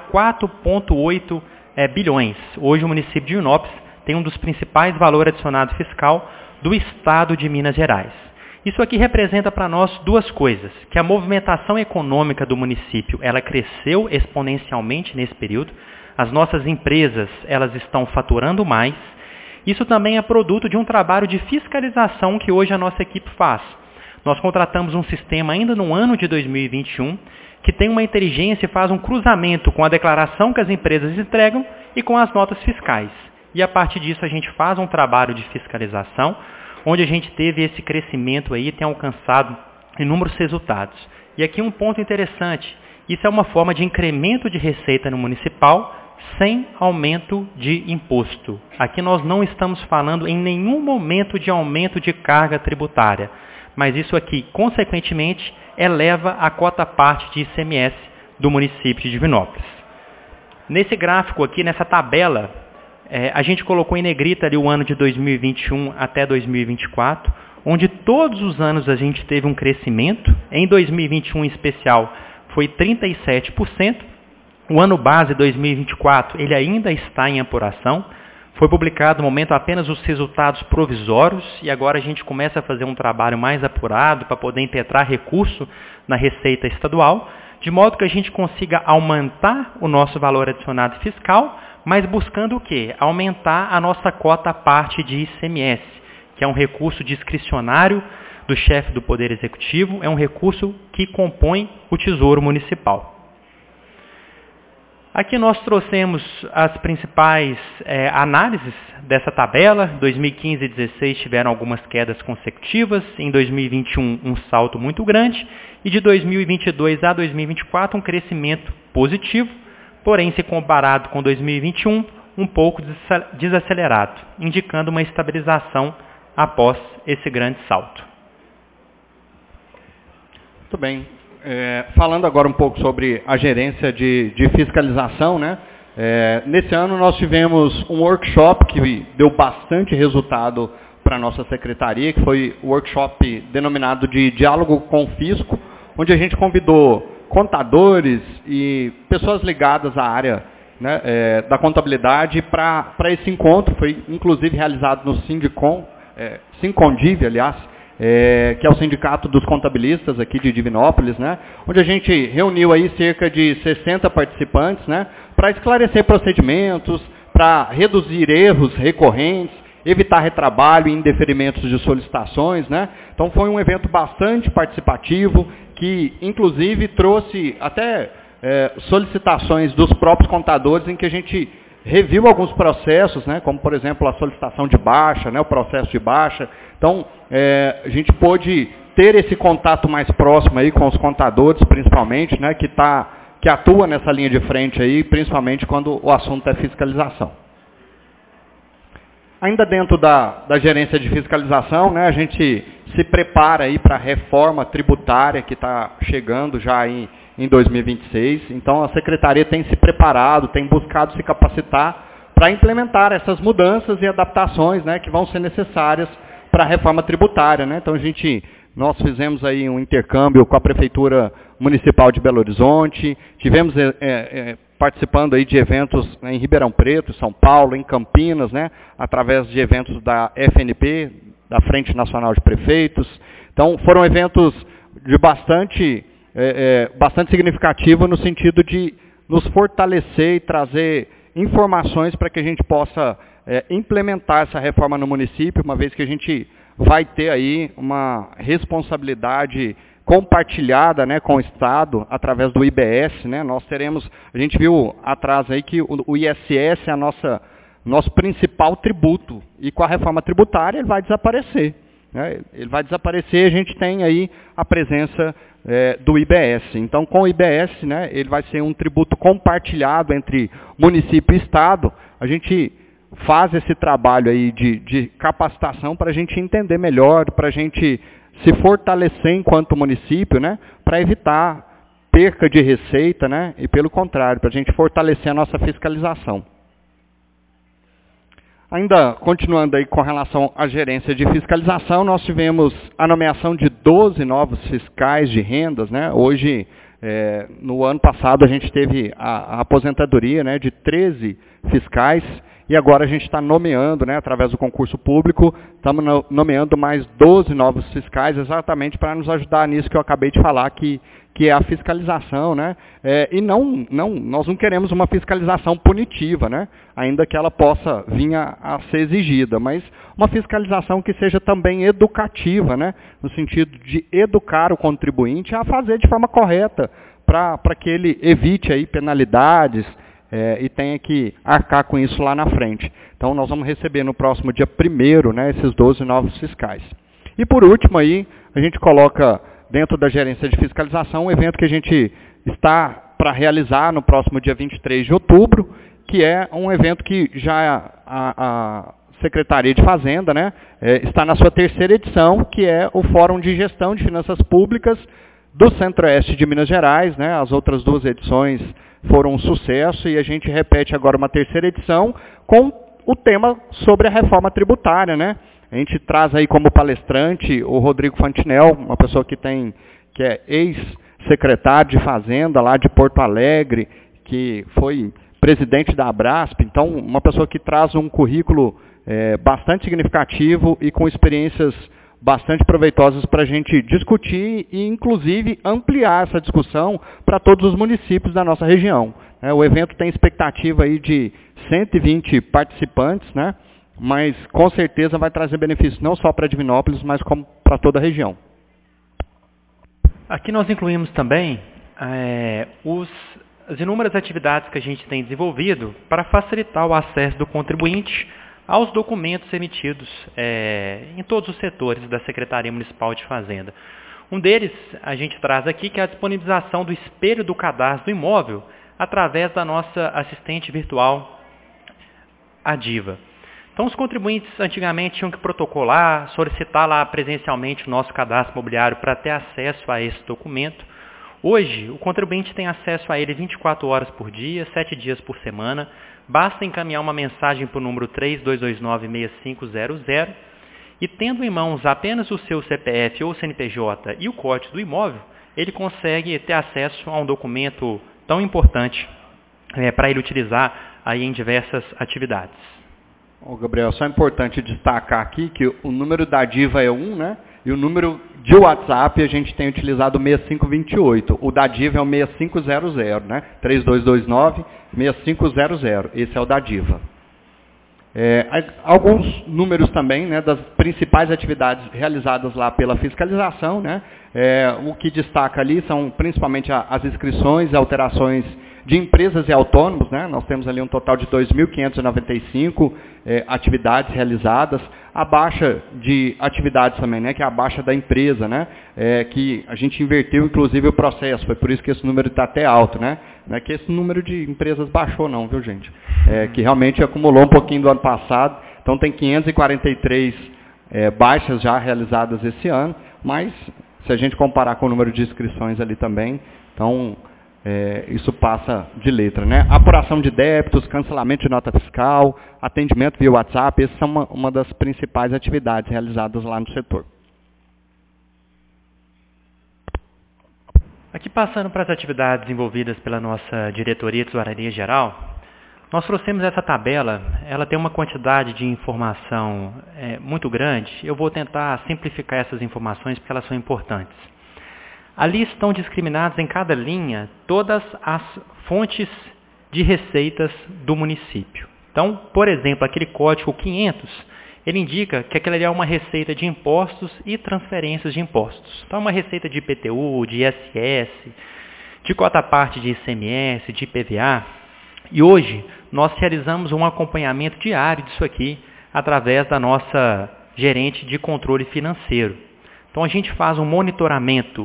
4,8 bilhões. Hoje o município de Divinópolis tem um dos principais valores adicionados fiscal do estado de Minas Gerais. Isso aqui representa para nós duas coisas, que a movimentação econômica do município ela cresceu exponencialmente nesse período, as nossas empresas elas estão faturando mais. Isso também é produto de um trabalho de fiscalização que hoje a nossa equipe faz. Nós contratamos um sistema ainda no ano de 2021 que tem uma inteligência e faz um cruzamento com a declaração que as empresas entregam e com as notas fiscais. E a partir disso a gente faz um trabalho de fiscalização, onde a gente teve esse crescimento aí, tem alcançado inúmeros resultados. E aqui um ponto interessante, isso é uma forma de incremento de receita no municipal, sem aumento de imposto. Aqui nós não estamos falando em nenhum momento de aumento de carga tributária, mas isso aqui, consequentemente, eleva a cota-parte de ICMS do município de Divinópolis. Nesse gráfico aqui, nessa tabela, a gente colocou em negrita ali o ano de 2021 até 2024, onde todos os anos a gente teve um crescimento, em 2021 em especial foi 37%, o ano base 2024 ele ainda está em apuração, foi publicado no momento apenas os resultados provisórios e agora a gente começa a fazer um trabalho mais apurado para poder impetrar recurso na Receita Estadual, de modo que a gente consiga aumentar o nosso valor adicionado fiscal, mas buscando o quê? Aumentar a nossa cota-parte de ICMS, que é um recurso discricionário do chefe do Poder Executivo, é um recurso que compõe o Tesouro Municipal. Aqui nós trouxemos as principais análises dessa tabela. 2015 e 2016 tiveram algumas quedas consecutivas, em 2021 um salto muito grande e de 2022 a 2024 um crescimento positivo, porém se comparado com 2021 um pouco desacelerado, indicando uma estabilização após esse grande salto. Muito bem. Falando agora um pouco sobre a gerência de fiscalização, né? Nesse ano nós tivemos um workshop que deu bastante resultado para a nossa secretaria, que foi o workshop denominado de Diálogo com o Fisco, onde a gente convidou contadores e pessoas ligadas à área, né, da contabilidade para esse encontro. Foi inclusive realizado no Sincondiv, aliás, que é o Sindicato dos Contabilistas aqui de Divinópolis, né, onde a gente reuniu aí cerca de 60 participantes, né, para esclarecer procedimentos, para reduzir erros recorrentes, evitar retrabalho e indeferimentos de solicitações, né. Então foi um evento bastante participativo, que inclusive trouxe até solicitações dos próprios contadores em que a gente reviu alguns processos, né, como por exemplo a solicitação de baixa, né, o processo de baixa. Então, a gente pôde ter esse contato mais próximo aí com os contadores, principalmente, né, que atua nessa linha de frente aí, principalmente quando o assunto é fiscalização. Ainda dentro da gerência de fiscalização, né, a gente se prepara aí para a reforma tributária que está chegando já em 2026. Então, a Secretaria tem se preparado, tem buscado se capacitar para implementar essas mudanças e adaptações, né, que vão ser necessárias para a reforma tributária, né? Então, nós fizemos aí um intercâmbio com a Prefeitura Municipal de Belo Horizonte, tivemos participando aí de eventos em Ribeirão Preto, São Paulo, em Campinas, né, através de eventos da FNP, da Frente Nacional de Prefeitos. Então, foram eventos de bastante significativo no sentido de nos fortalecer e trazer informações para que a gente possa implementar essa reforma no município, uma vez que a gente vai ter aí uma responsabilidade compartilhada, né, com o Estado, através do IBS, né, a gente viu atrás aí que o ISS é nosso principal tributo, e com a reforma tributária ele vai desaparecer. Né, ele vai desaparecer, a gente tem aí a presença do IBS. Então, com o IBS, né, ele vai ser um tributo compartilhado entre município e Estado. A gente faz esse trabalho aí de capacitação para a gente entender melhor, para a gente se fortalecer enquanto município, né, para evitar perca de receita, né, e pelo contrário, para a gente fortalecer a nossa fiscalização. Ainda continuando aí com relação à gerência de fiscalização, nós tivemos a nomeação de 12 novos fiscais de rendas, né. Hoje, no ano passado, a gente teve a aposentadoria, né, de 13 fiscais, e agora a gente está nomeando, né, através do concurso público, estamos nomeando mais 12 novos fiscais, exatamente para nos ajudar nisso que eu acabei de falar, que é a fiscalização, né? Nós não queremos uma fiscalização punitiva, né? Ainda que ela possa vir a ser exigida, mas uma fiscalização que seja também educativa, né? No sentido de educar o contribuinte a fazer de forma correta, para que ele evite aí penalidades, e tenha que arcar com isso lá na frente. Então, nós vamos receber no próximo dia 1º, né, esses 12 novos fiscais. E, por último, aí, a gente coloca dentro da gerência de fiscalização um evento que a gente está para realizar no próximo dia 23 de outubro, que é um evento que já a Secretaria de Fazenda, né, está na sua 3ª edição, que é o Fórum de Gestão de Finanças Públicas do Centro-Oeste de Minas Gerais, né. As outras 2 edições foram um sucesso e a gente repete agora uma 3ª edição com o tema sobre a reforma tributária, né? A gente traz aí como palestrante o Rodrigo Fantinel, uma pessoa que é ex-secretário de Fazenda lá de Porto Alegre, que foi presidente da Abrasp, então uma pessoa que traz um currículo bastante significativo e com experiências bastante proveitosas para a gente discutir e, inclusive, ampliar essa discussão para todos os municípios da nossa região. O evento tem expectativa aí de 120 participantes, né? Mas com certeza vai trazer benefícios não só para Divinópolis, mas como para toda a região. Aqui nós incluímos também as inúmeras atividades que a gente tem desenvolvido para facilitar o acesso do contribuinte aos documentos emitidos em todos os setores da Secretaria Municipal de Fazenda. Um deles a gente traz aqui, que é a disponibilização do espelho do cadastro do imóvel através da nossa assistente virtual, a Diva. Então, os contribuintes antigamente tinham que protocolar, solicitar lá presencialmente o nosso cadastro imobiliário para ter acesso a esse documento. Hoje, o contribuinte tem acesso a ele 24 horas por dia, 7 dias por semana. Basta encaminhar uma mensagem para o número 3229-6500 e, tendo em mãos apenas o seu CPF ou CNPJ e o código do imóvel, ele consegue ter acesso a um documento tão importante para ele utilizar aí em diversas atividades. Gabriel, só é importante destacar aqui que o número da Diva é 1, né? E o número de WhatsApp a gente tem utilizado o 6528. O da Diva é o 6500, né? 3229-6500. Esse é o da Diva. Alguns números também, né, das principais atividades realizadas lá pela fiscalização, né? O que destaca ali são principalmente as inscrições e alterações de empresas e autônomos, né? Nós temos ali um total de 2.595 atividades realizadas. a baixa de atividades também, né, que é a baixa da empresa, né, que a gente inverteu, inclusive, o processo, foi por isso que esse número está até alto, né, não é que esse número de empresas baixou não, viu, gente, que realmente acumulou um pouquinho do ano passado, então tem 543 baixas já realizadas esse ano, mas se a gente comparar com o número de inscrições ali também, então isso passa de letra, né? Apuração de débitos, cancelamento de nota fiscal, atendimento via WhatsApp, essas são uma das principais atividades realizadas lá no setor. Aqui passando para as atividades envolvidas pela nossa diretoria de tesouraria geral, nós trouxemos essa tabela, ela tem uma quantidade de informação muito grande, eu vou tentar simplificar essas informações porque elas são importantes. Ali estão discriminadas em cada linha todas as fontes de receitas do município. Então, por exemplo, aquele código 500, ele indica que aquela ali é uma receita de impostos e transferências de impostos. Então, é uma receita de IPTU, de ISS, de cota-parte de ICMS, de IPVA. E hoje, nós realizamos um acompanhamento diário disso aqui, através da nossa gerente de controle financeiro. Então, a gente faz um monitoramento,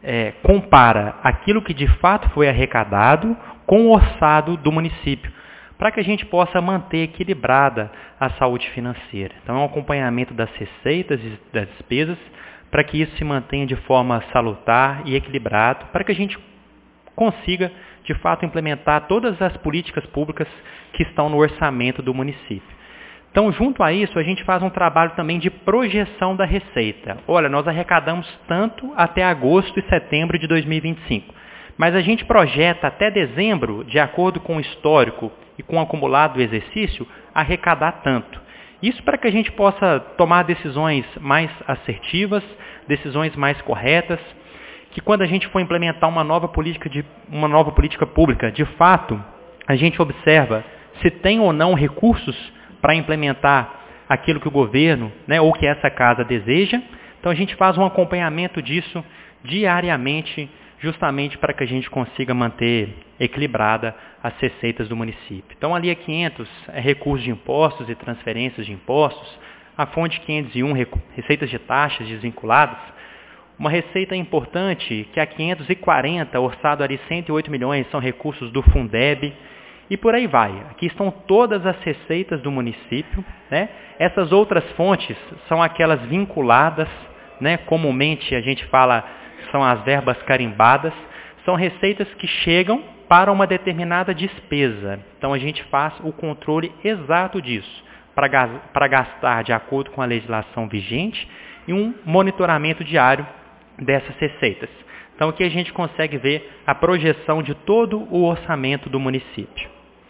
compara aquilo que de fato foi arrecadado com o orçado do município, para que a gente possa manter equilibrada a saúde financeira. Então, é um acompanhamento das receitas e das despesas, para que isso se mantenha de forma salutar e equilibrado, para que a gente consiga, de fato, implementar todas as políticas públicas que estão no orçamento do município. Então, junto a isso, a gente faz um trabalho também de projeção da receita. Olha, nós arrecadamos tanto até agosto e setembro de 2025, mas a gente projeta até dezembro, de acordo com o histórico e com o acumulado do exercício, arrecadar tanto. Isso para que a gente possa tomar decisões mais assertivas, decisões mais corretas, que quando a gente for implementar uma nova política pública, de fato, a gente observa se tem ou não recursos para implementar aquilo que o governo, né, ou que essa casa deseja. Então a gente faz um acompanhamento disso diariamente, justamente para que a gente consiga manter equilibrada as receitas do município. Então ali a 500 é recursos de impostos e transferências de impostos, a fonte 501 receitas de taxas desvinculadas, uma receita importante que a 540, orçado ali 108 milhões, são recursos do Fundeb, e por aí vai. Aqui estão todas as receitas do município, né? Essas outras fontes são aquelas vinculadas, né? Comumente a gente fala são as verbas carimbadas, são receitas que chegam para uma determinada despesa. Então a gente faz o controle exato disso, para gastar de acordo com a legislação vigente e um monitoramento diário dessas receitas. Então aqui a gente consegue ver a projeção de todo o orçamento do município.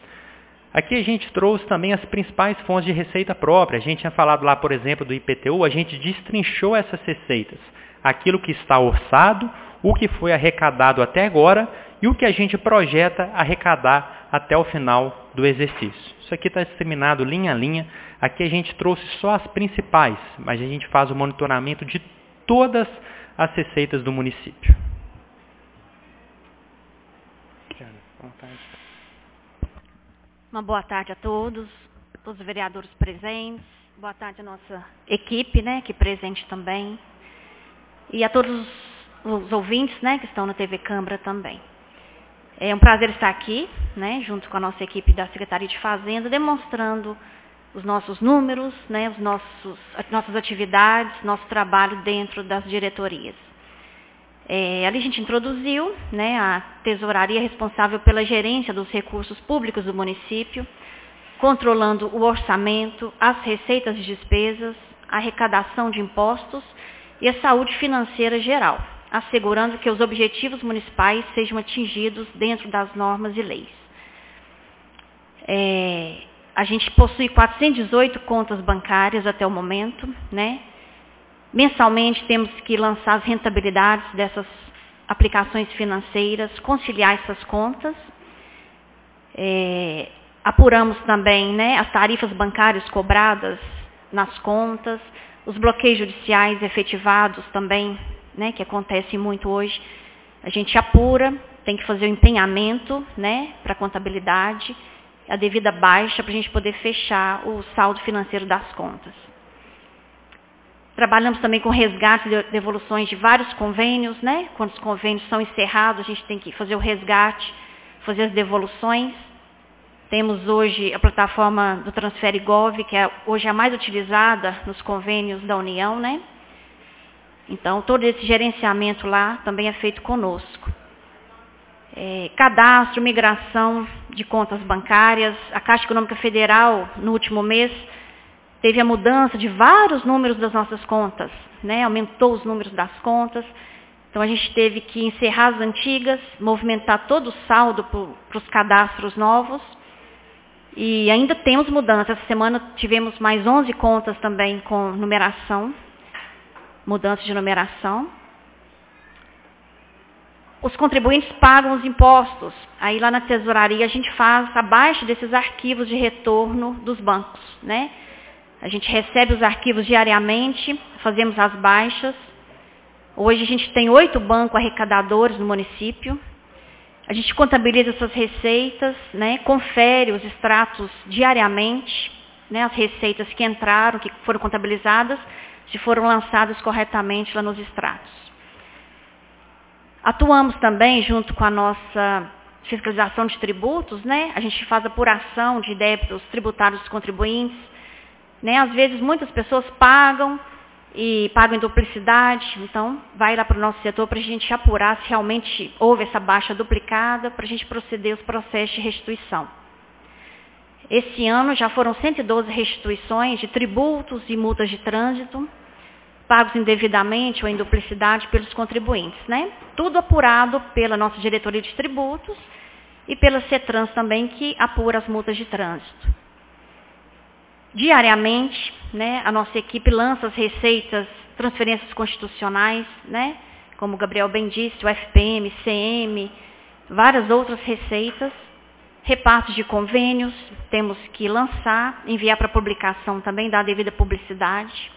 Aqui a gente trouxe também as principais fontes de receita própria. A gente tinha falado lá, por exemplo, do IPTU, a gente destrinchou essas receitas. Aquilo que está orçado, o que foi arrecadado até agora e o que a gente projeta arrecadar até o final do exercício. Isso aqui está disseminado linha a linha. Aqui a gente trouxe só as principais, mas a gente faz o monitoramento de todas as receitas do município. Uma boa tarde a todos os vereadores presentes, boa tarde à nossa equipe, né, que presente também, e a todos os ouvintes, né, que estão na TV Câmara também. É um prazer estar aqui, né, junto com a nossa equipe da Secretaria de Fazenda, demonstrando os nossos números, né, as nossas atividades, nosso trabalho dentro das diretorias. Ali a gente introduziu, né, a tesouraria responsável pela gerência dos recursos públicos do município, controlando o orçamento, as receitas e despesas, a arrecadação de impostos e a saúde financeira geral, assegurando que os objetivos municipais sejam atingidos dentro das normas e leis. A gente possui 418 contas bancárias até o momento, né? Mensalmente temos que lançar as rentabilidades dessas aplicações financeiras, conciliar essas contas. Apuramos também, né, as tarifas bancárias cobradas nas contas, os bloqueios judiciais efetivados também, né, que acontece muito hoje. A gente apura, tem que fazer o empenhamento, né, para a contabilidade, a devida baixa para a gente poder fechar o saldo financeiro das contas. Trabalhamos também com resgate e devoluções de vários convênios, né? Quando os convênios são encerrados, a gente tem que fazer o resgate, fazer as devoluções. Temos hoje a plataforma do Transfere Gov, que hoje é a mais utilizada nos convênios da União, né? Então, todo esse gerenciamento lá também é feito conosco. Cadastro, migração de contas bancárias. A Caixa Econômica Federal, no último mês, teve a mudança de vários números das nossas contas, né? Aumentou os números das contas. Então, a gente teve que encerrar as antigas, movimentar todo o saldo para os cadastros novos. E ainda temos mudanças. Essa semana tivemos mais 11 contas também com numeração, mudança de numeração. Os contribuintes pagam os impostos. Aí lá na tesouraria a gente faz a baixa desses arquivos de retorno dos bancos, né? A gente recebe os arquivos diariamente, fazemos as baixas. Hoje a gente tem 8 bancos arrecadadores no município. A gente contabiliza essas receitas, né? Confere os extratos diariamente, né? As receitas que entraram, que foram contabilizadas, se foram lançadas corretamente lá nos extratos. Atuamos também junto com a nossa fiscalização de tributos, né? A gente faz apuração de débitos tributários dos contribuintes, né? Às vezes muitas pessoas pagam e pagam em duplicidade, então vai lá para o nosso setor para a gente apurar se realmente houve essa baixa duplicada, para a gente proceder os processos de restituição. Esse ano já foram 112 restituições de tributos e multas de trânsito, pagos indevidamente ou em duplicidade pelos contribuintes, né? Tudo apurado pela nossa diretoria de tributos e pela CETRANS também, que apura as multas de trânsito. Diariamente, né, a nossa equipe lança as receitas, transferências constitucionais, né? Como o Gabriel bem disse, o FPM, CM, várias outras receitas, repartos de convênios, temos que lançar, enviar para publicação também, dar a devida publicidade.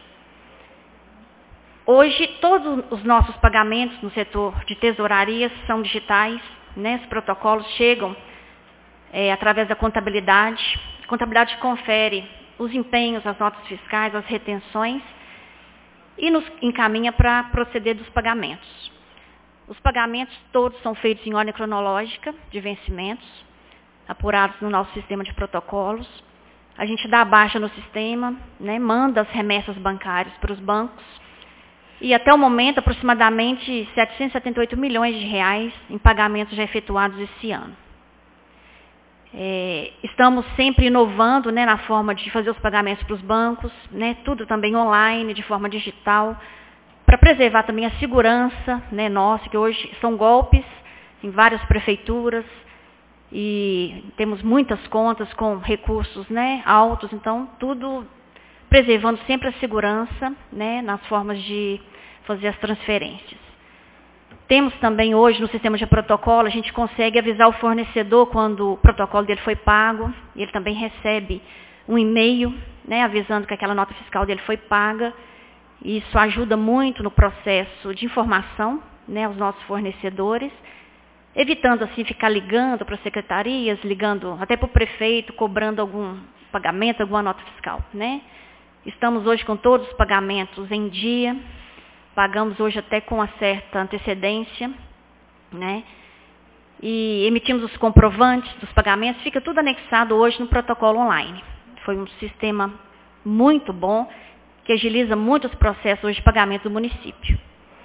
Hoje, todos os nossos pagamentos no setor de tesouraria são digitais, né? Os protocolos chegam através da contabilidade. A contabilidade confere os empenhos, as notas fiscais, as retenções e nos encaminha para proceder dos pagamentos. Os pagamentos todos são feitos em ordem cronológica de vencimentos, apurados no nosso sistema de protocolos. A gente dá a baixa no sistema, né? Manda as remessas bancárias para os bancos. E até o momento, aproximadamente 778 milhões de reais em pagamentos já efetuados esse ano. Estamos sempre inovando, né, na forma de fazer os pagamentos para os bancos, né, tudo também online, de forma digital, para preservar também a segurança, né, nossa, que hoje são golpes em várias prefeituras e temos muitas contas com recursos, né, altos, então tudo preservando sempre a segurança, né, nas formas de fazer as transferências. Temos também hoje no sistema de protocolo, a gente consegue avisar o fornecedor quando o protocolo dele foi pago, e ele também recebe um e-mail, né, avisando que aquela nota fiscal dele foi paga. E isso ajuda muito no processo de informação, né, aos nossos fornecedores, evitando assim ficar ligando para as secretarias, ligando até para o prefeito, cobrando algum pagamento, alguma nota fiscal, né? Estamos hoje com todos os pagamentos em dia. Pagamos hoje até com uma certa antecedência, né? E emitimos os comprovantes dos pagamentos, fica tudo anexado hoje no protocolo online. Foi um sistema muito bom, que agiliza muito os processos hoje de pagamento do município.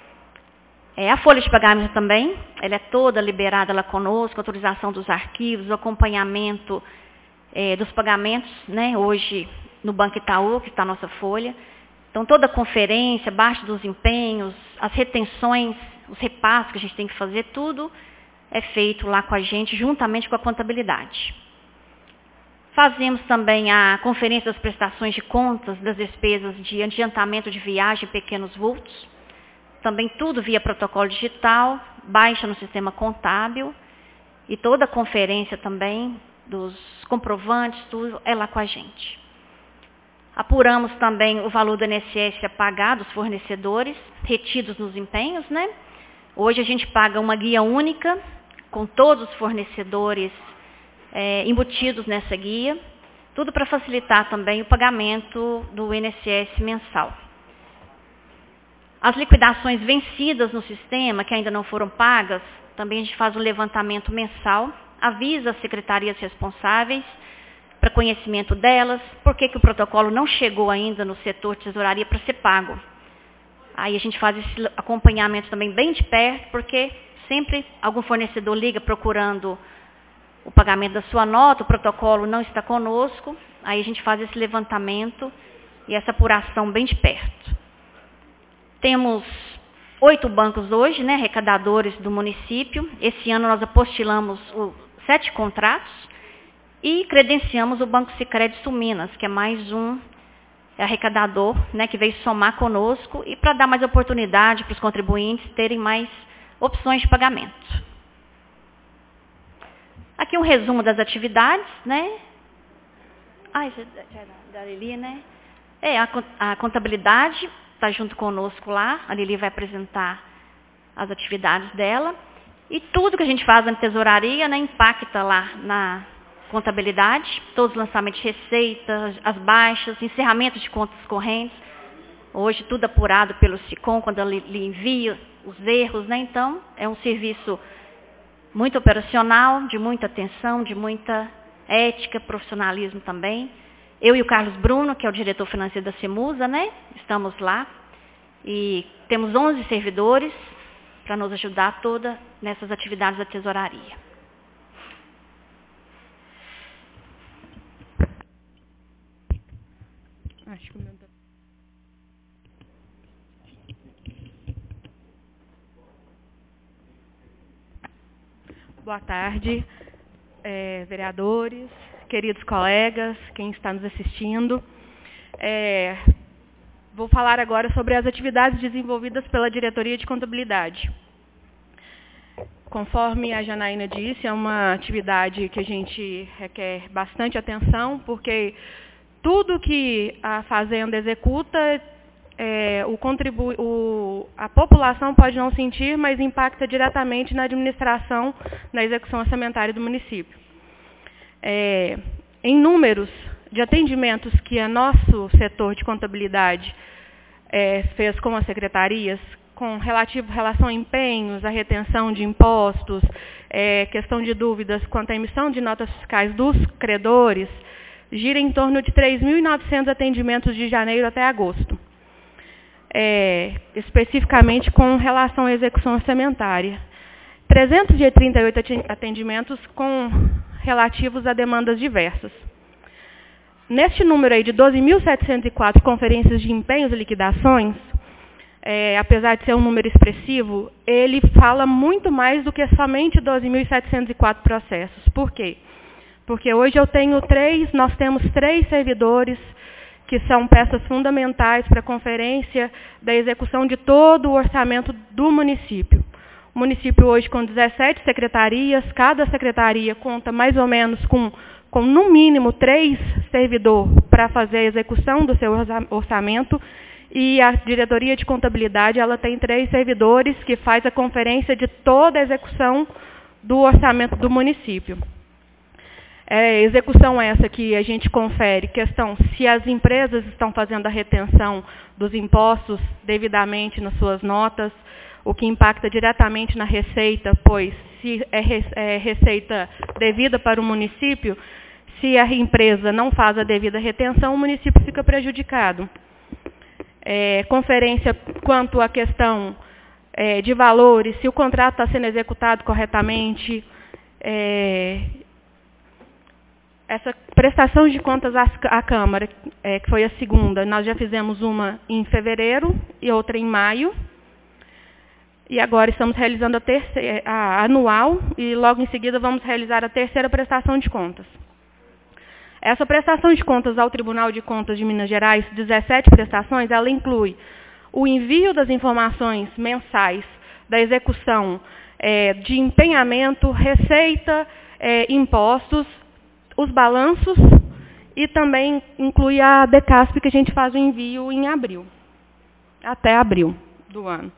A folha de pagamento também, ela é toda liberada lá conosco, autorização dos arquivos, o acompanhamento dos pagamentos, né? Hoje no Banco Itaú, que está a nossa folha. Então, toda a conferência, baixa dos empenhos, as retenções, os repasses que a gente tem que fazer, tudo é feito lá com a gente, juntamente com a contabilidade. Fazemos também a conferência das prestações de contas, das despesas de adiantamento de viagem em pequenos vultos. Também tudo via protocolo digital, baixa no sistema contábil. E toda a conferência também dos comprovantes, tudo é lá com a gente. Apuramos também o valor do INSS a pagar dos fornecedores, retidos nos empenhos, né? Hoje a gente paga uma guia única, com todos os fornecedores embutidos nessa guia, tudo para facilitar também o pagamento do INSS mensal. As liquidações vencidas no sistema, que ainda não foram pagas, também a gente faz um levantamento mensal, avisa as secretarias responsáveis para conhecimento delas, por que o protocolo não chegou ainda no setor de tesouraria para ser pago. Aí a gente faz esse acompanhamento também bem de perto, porque sempre algum fornecedor liga procurando o pagamento da sua nota, o protocolo não está conosco, aí a gente faz esse levantamento e essa apuração bem de perto. Temos 8 bancos hoje, né, arrecadadores do município. Esse ano nós apostilamos 7 contratos e credenciamos o Banco Sicredi Sul Minas, que é mais um arrecadador, né, que veio somar conosco e para dar mais oportunidade para os contribuintes terem mais opções de pagamento. Aqui um resumo das atividades, né? Isso é da Lili, né? A contabilidade está junto conosco lá, a Lili vai apresentar as atividades dela. E tudo que a gente faz na tesouraria, né, impacta lá na contabilidade, todos os lançamentos de receitas, as baixas, encerramento de contas correntes. Hoje tudo apurado pelo SICOM, quando ele envia os erros, né? Então, é um serviço muito operacional, de muita atenção, de muita ética, profissionalismo também. Eu e o Carlos Bruno, que é o diretor financeiro da CEMUSA, né? Estamos lá e temos 11 servidores para nos ajudar toda nessas atividades da tesouraria. Acho que o meu... Boa tarde, vereadores, queridos colegas, quem está nos assistindo. Vou falar agora sobre as atividades desenvolvidas pela Diretoria de Contabilidade. Conforme a Janaína disse, é uma atividade que a gente requer bastante atenção, porque tudo que a Fazenda executa, a população pode não sentir, mas impacta diretamente na administração, na execução orçamentária do município. Em números de atendimentos que o nosso setor de contabilidade fez com as secretarias, com relação a empenhos, a retenção de impostos, questão de dúvidas quanto à emissão de notas fiscais dos credores, gira em torno de 3.900 atendimentos de janeiro até agosto. Especificamente com relação à execução orçamentária. 338 atendimentos relativos a demandas diversas. Neste número aí de 12.704 conferências de empenhos e liquidações, apesar de ser um número expressivo, ele fala muito mais do que somente 12.704 processos. Por quê? Porque hoje nós temos 3 servidores que são peças fundamentais para a conferência da execução de todo o orçamento do município. O município hoje com 17 secretarias, cada secretaria conta mais ou menos com no mínimo 3 servidores para fazer a execução do seu orçamento, e a diretoria de contabilidade ela tem 3 servidores que faz a conferência de toda a execução do orçamento do município. Execução essa que a gente confere, questão se as empresas estão fazendo a retenção dos impostos devidamente nas suas notas, o que impacta diretamente na receita, pois se é receita devida para o município, se a empresa não faz a devida retenção, o município fica prejudicado. Conferência quanto à questão de valores, se o contrato está sendo executado corretamente, essa prestação de contas à Câmara, que foi a segunda, nós já fizemos uma em fevereiro e outra em maio. E agora estamos realizando a anual e logo em seguida vamos realizar a terceira prestação de contas. Essa prestação de contas ao Tribunal de Contas de Minas Gerais, 17 prestações, ela inclui o envio das informações mensais da execução de empenhamento, receita, impostos, os balanços e também inclui a DECASP, que a gente faz o envio em abril, até abril do ano.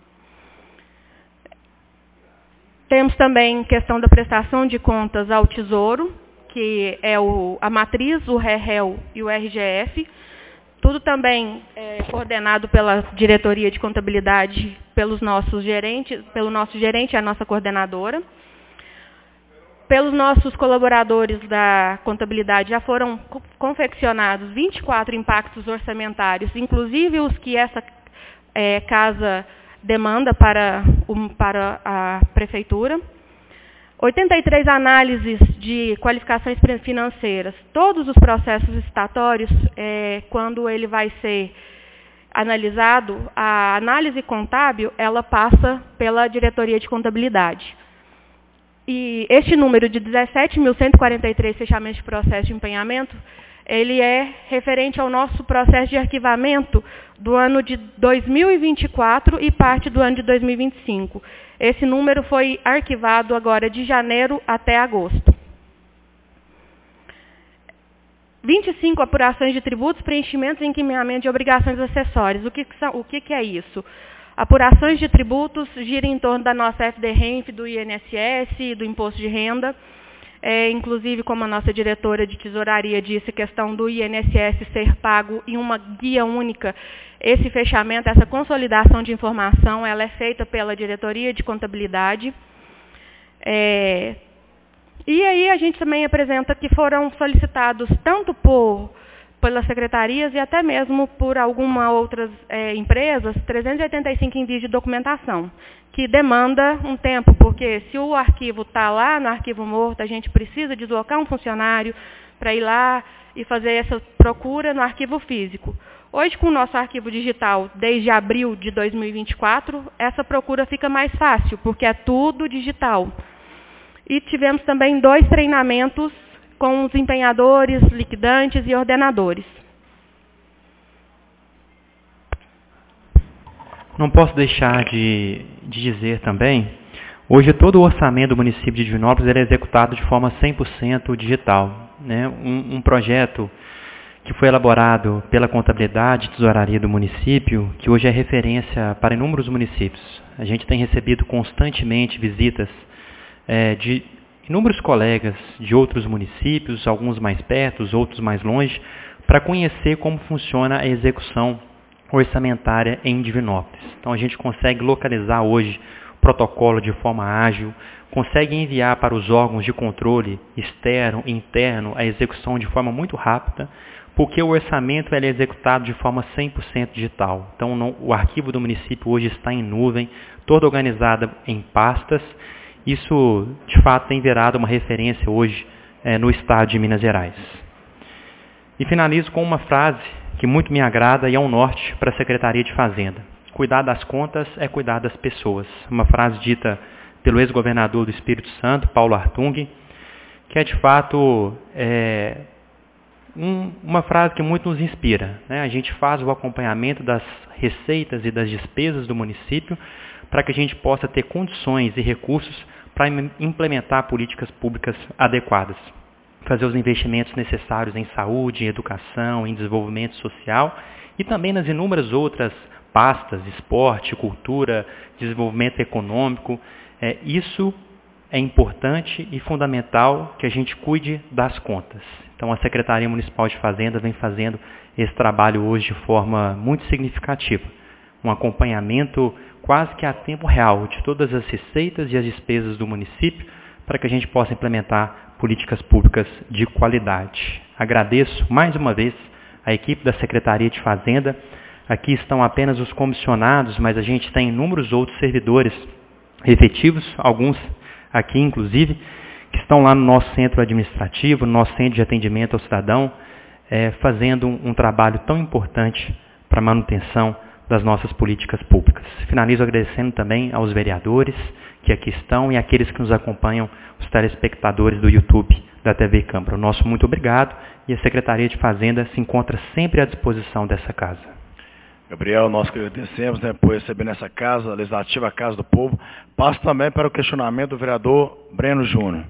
Temos também questão da prestação de contas ao Tesouro, que é a matriz, o REREL e o RGF. Tudo também coordenado pela diretoria de contabilidade, pelo nosso gerente e a nossa coordenadora. Pelos nossos colaboradores da contabilidade, já foram confeccionados 24 impactos orçamentários, inclusive os que essa casa demanda para a prefeitura. 83 análises de qualificações financeiras. Todos os processos estatórios, quando ele vai ser analisado, a análise contábil, ela passa pela diretoria de contabilidade. E este número de 17.143 fechamentos de processo de empenhamento, ele é referente ao nosso processo de arquivamento do ano de 2024 e parte do ano de 2025. Esse número foi arquivado agora de janeiro até agosto. 25 apurações de tributos, preenchimentos e encaminhamento de obrigações acessórias. O que é isso? Apurações de tributos giram em torno da nossa FDRENF, do INSS, do Imposto de Renda. Inclusive, como a nossa diretora de tesouraria disse, a questão do INSS ser pago em uma guia única. Esse fechamento, essa consolidação de informação, ela é feita pela diretoria de contabilidade. E aí a gente também apresenta que foram solicitados tanto pelas secretarias e até mesmo por algumas outras empresas, 385 envios de documentação, que demanda um tempo, porque se o arquivo está lá no arquivo morto, a gente precisa deslocar um funcionário para ir lá e fazer essa procura no arquivo físico. Hoje, com o nosso arquivo digital, desde abril de 2024, essa procura fica mais fácil, porque é tudo digital. E tivemos também 2 treinamentos com os empenhadores, liquidantes e ordenadores. Não posso deixar de dizer também, hoje todo o orçamento do município de Divinópolis é executado de forma 100% digital. Né? Um projeto que foi elaborado pela contabilidade e tesouraria do município, que hoje é referência para inúmeros municípios. A gente tem recebido constantemente visitas de inúmeros colegas de outros municípios, alguns mais perto, outros mais longe, para conhecer como funciona a execução orçamentária em Divinópolis. Então a gente consegue localizar hoje o protocolo de forma ágil, consegue enviar para os órgãos de controle externo e interno a execução de forma muito rápida, porque o orçamento é executado de forma 100% digital. Então o arquivo do município hoje está em nuvem, todo organizado em pastas. Isso, de fato, tem virado uma referência hoje no estado de Minas Gerais. E finalizo com uma frase que muito me agrada e é um norte para a Secretaria de Fazenda. Cuidar das contas é cuidar das pessoas. Uma frase dita pelo ex-governador do Espírito Santo, Paulo Artung, que é, de fato, uma frase que muito nos inspira. Né? A gente faz o acompanhamento das receitas e das despesas do município para que a gente possa ter condições e recursos para implementar políticas públicas adequadas. Fazer os investimentos necessários em saúde, em educação, em desenvolvimento social e também nas inúmeras outras pastas, esporte, cultura, desenvolvimento econômico. Isso é importante e fundamental que a gente cuide das contas. Então a Secretaria Municipal de Fazenda vem fazendo esse trabalho hoje de forma muito significativa. Um acompanhamento quase que a tempo real de todas as receitas e as despesas do município para que a gente possa implementar políticas públicas de qualidade. Agradeço mais uma vez a equipe da Secretaria de Fazenda. Aqui estão apenas os comissionados, mas a gente tem inúmeros outros servidores efetivos, alguns aqui inclusive, que estão lá no nosso centro administrativo, no nosso centro de atendimento ao cidadão, fazendo um trabalho tão importante para a manutenção das nossas políticas públicas. Finalizo agradecendo também aos vereadores que aqui estão e àqueles que nos acompanham, os telespectadores do YouTube da TV Câmara. O nosso muito obrigado e a Secretaria de Fazenda se encontra sempre à disposição dessa casa. Gabriel, nós que agradecemos por receber nessa casa, a legislativa, a Casa do Povo. Passo também para o questionamento do vereador Breno Júnior.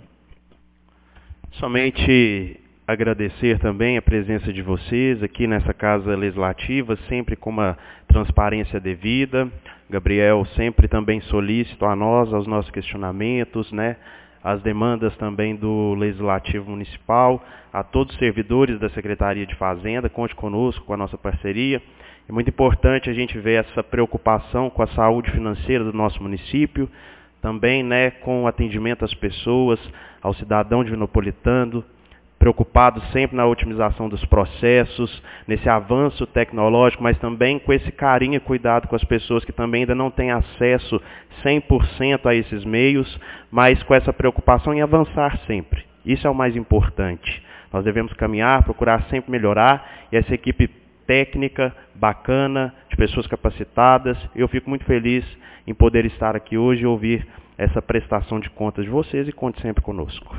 Somente agradecer também a presença de vocês aqui nessa Casa Legislativa, sempre com uma transparência devida. Gabriel sempre também solícito a nós, aos nossos questionamentos, né? as demandas também do Legislativo Municipal, a todos os servidores da Secretaria de Fazenda, conte conosco, com a nossa parceria. É muito importante a gente ver essa preocupação com a saúde financeira do nosso município, também, né, com o atendimento às pessoas, ao cidadão divinopolitano, preocupado sempre na otimização dos processos, nesse avanço tecnológico, mas também com esse carinho e cuidado com as pessoas que também ainda não têm acesso 100% a esses meios, mas com essa preocupação em avançar sempre. Isso é o mais importante. Nós devemos caminhar, procurar sempre melhorar, e essa equipe técnica, bacana, de pessoas capacitadas, eu fico muito feliz em poder estar aqui hoje e ouvir essa prestação de contas de vocês, e conte sempre conosco.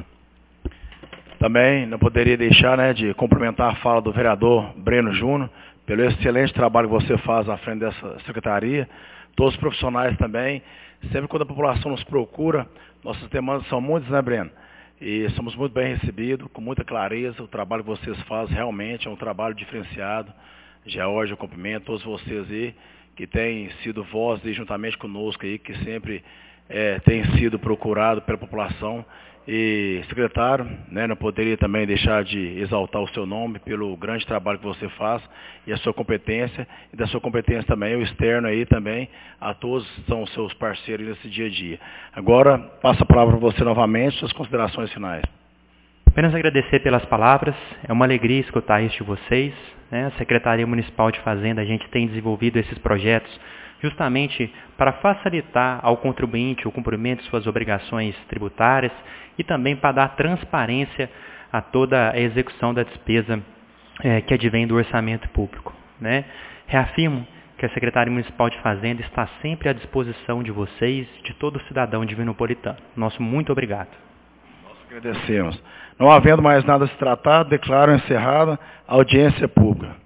Também não poderia deixar, né, de cumprimentar a fala do vereador Breno Júnior, pelo excelente trabalho que você faz à frente dessa secretaria, todos os profissionais também. Sempre quando a população nos procura, nossas demandas são muitas, né, Breno? E somos muito bem recebidos, com muita clareza. O trabalho que vocês fazem realmente é um trabalho diferenciado. George, eu cumprimento todos vocês aí, que têm sido voz aí, juntamente conosco aí, que sempre tem sido procurado pela população. E, secretário, né, não poderia também deixar de exaltar o seu nome pelo grande trabalho que você faz e a sua competência, e da sua competência também, o externo aí também, a todos que são seus parceiros nesse dia a dia. Agora, passo a palavra para você novamente, suas considerações finais. Apenas agradecer pelas palavras, é uma alegria escutar isso de vocês, né? A Secretaria Municipal de Fazenda, a gente tem desenvolvido esses projetos justamente para facilitar ao contribuinte o cumprimento de suas obrigações tributárias e também para dar transparência a toda a execução da despesa que advém do orçamento público, né? Reafirmo que a Secretaria Municipal de Fazenda está sempre à disposição de vocês, de todo cidadão divinopolitano. Nosso muito obrigado. Nós agradecemos. Não havendo mais nada a se tratar, declaro encerrada a audiência pública.